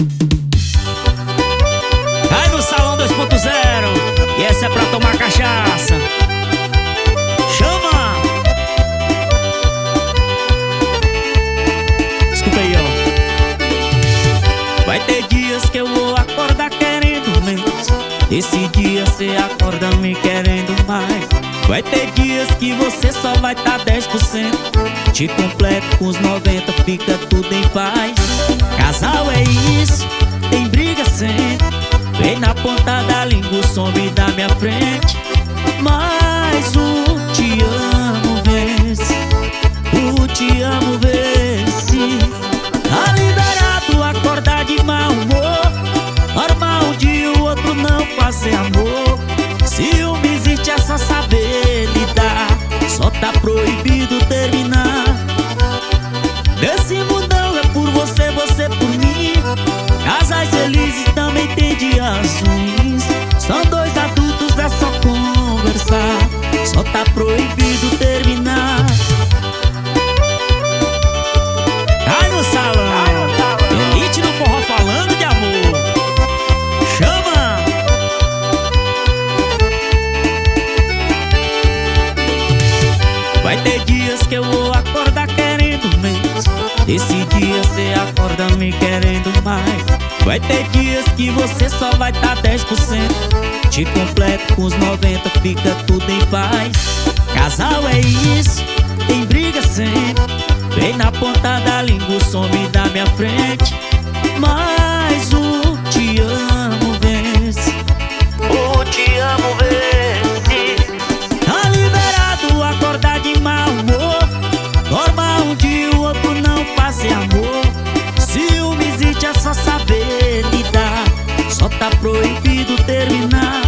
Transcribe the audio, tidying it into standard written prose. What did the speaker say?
Cai no salão 2.0 e essa é pra tomar cachaça. Chama! Escuta aí, ó. Vai ter dias que eu vou acordar querendo menos. Esse dia cê acorda me querendo mais. Vai ter dias que você só vai tá 10%. Te completo com os 90, fica tudo em paz. Casal é isso, tem briga sempre. Vem na ponta da língua, some da minha frente. Mas o te amo vence, o te amo vence. Tá liberado, acordar de mau humor. Normal um dia o outro não fazer amor. Ciúme existe, é só saber lidar. Só tá proibido terminar. Nesse mundão é por você, você por mim. Casais felizes também tem dias ruins. São dois adultos, é só conversar. Só tá proibido terminar. Cai no salão, elite no forró falando de amor. Chama! Vai ter dias que eu vou acordar querendo menos. Esse dia cê acorda me querendo mais. Vai ter dias que você só vai tá 10%. Te completo com os 90, fica tudo em paz. Casal é isso, tem briga sempre. Vem na ponta da língua, some da minha frente. Mas o te amo vence, o te amo vence. Tá liberado, acordar de mau humor. Normal um dia o outro não fazer amor. Ciúme existe, é só saber lidar. Só tá proibido terminar.